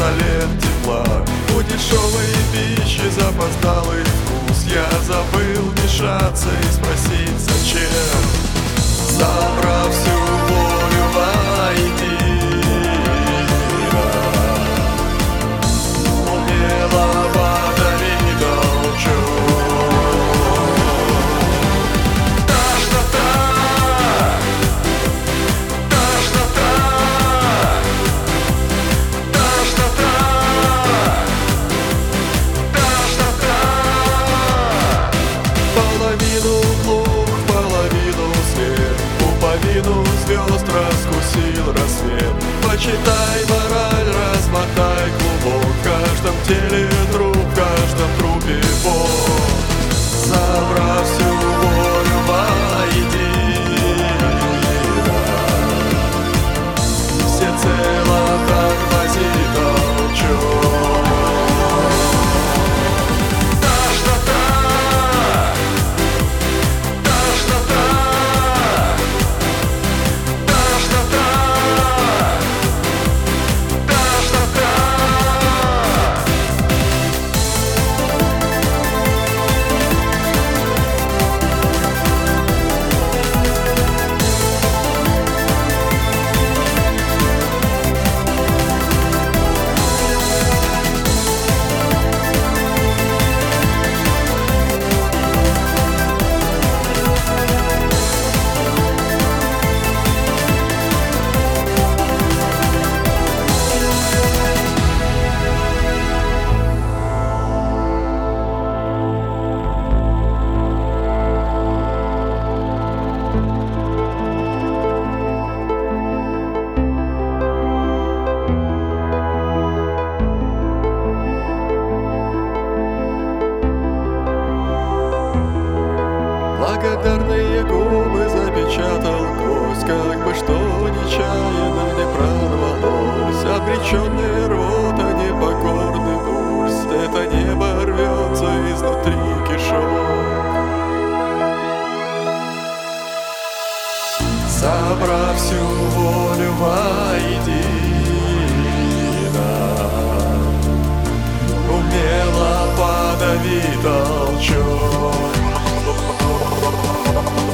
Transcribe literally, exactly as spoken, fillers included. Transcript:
лет тепла. У дешевой пищи запоздалый вкус. Я забыл вмешаться и спросить, зачем. Забрав всю волю воедино, умело подари толчок. Половину звезд раскусил рассвет. Почитай мораль, размотай клубок. В каждом теле труп, в каждом трупе Бог. Забрав всю волю воедино, всецело тормози толчок. Благодарные губы запечатал гвоздь, как бы что нечаянно не прорвалось. Обреченный рот, а непокорный пульс. Это небо рвется изнутри кишок. Собрав всю волю воедино, умело подави толчок.